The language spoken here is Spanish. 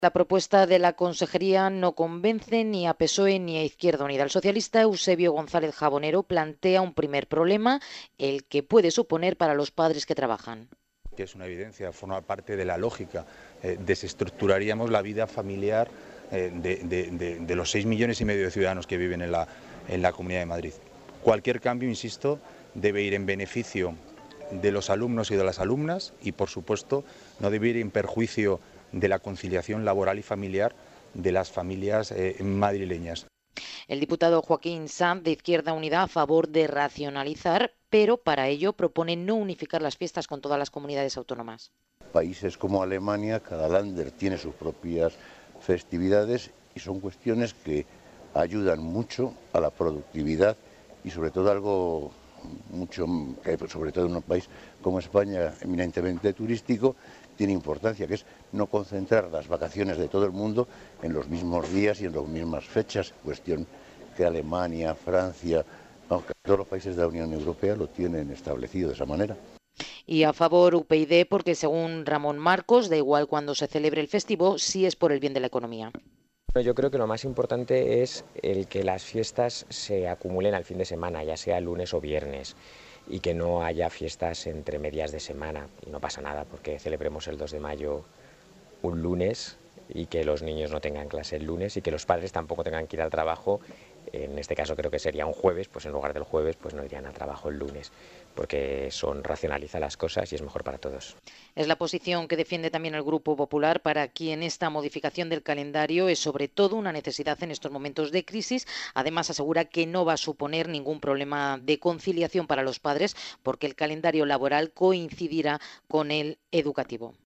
La propuesta de la Consejería no convence ni a PSOE ni a Izquierda Unida. El socialista Eusebio González Jabonero plantea un primer problema, el que puede suponer para los padres que trabajan. Que es una evidencia, forma parte de la lógica. Desestructuraríamos la vida familiar de los 6,5 millones de ciudadanos que viven en la Comunidad de Madrid. Cualquier cambio, insisto, debe ir en beneficio de los alumnos y de las alumnas y, por supuesto, no debe ir en perjuicio de la conciliación laboral y familiar de las familias madrileñas. El diputado Joaquín Sanz, de Izquierda Unida, a favor de racionalizar, pero para ello propone no unificar las fiestas con todas las comunidades autónomas. Países como Alemania, cada Länder tiene sus propias festividades y son cuestiones que ayudan mucho a la productividad y sobre todo algo mucho que sobre todo en un país como España, eminentemente turístico, tiene importancia, que es no concentrar las vacaciones de todo el mundo en los mismos días y en las mismas fechas, cuestión que Alemania, Francia, aunque todos los países de la Unión Europea lo tienen establecido de esa manera. Y a favor UPyD porque, según Ramón Marcos, da igual cuando se celebre el festivo si es por el bien de la economía. Yo creo que lo más importante es el que las fiestas se acumulen al fin de semana, ya sea lunes o viernes, y que no haya fiestas entre medias de semana. Y no pasa nada porque celebremos el 2 de mayo un lunes y que los niños no tengan clase el lunes y que los padres tampoco tengan que ir al trabajo. En este caso creo que sería un jueves, pues en lugar del jueves pues no irían al trabajo el lunes, porque son racionaliza las cosas y es mejor para todos. Es la posición que defiende también el Grupo Popular, para quien esta modificación del calendario es sobre todo una necesidad en estos momentos de crisis. Además, asegura que no va a suponer ningún problema de conciliación para los padres porque el calendario laboral coincidirá con el educativo.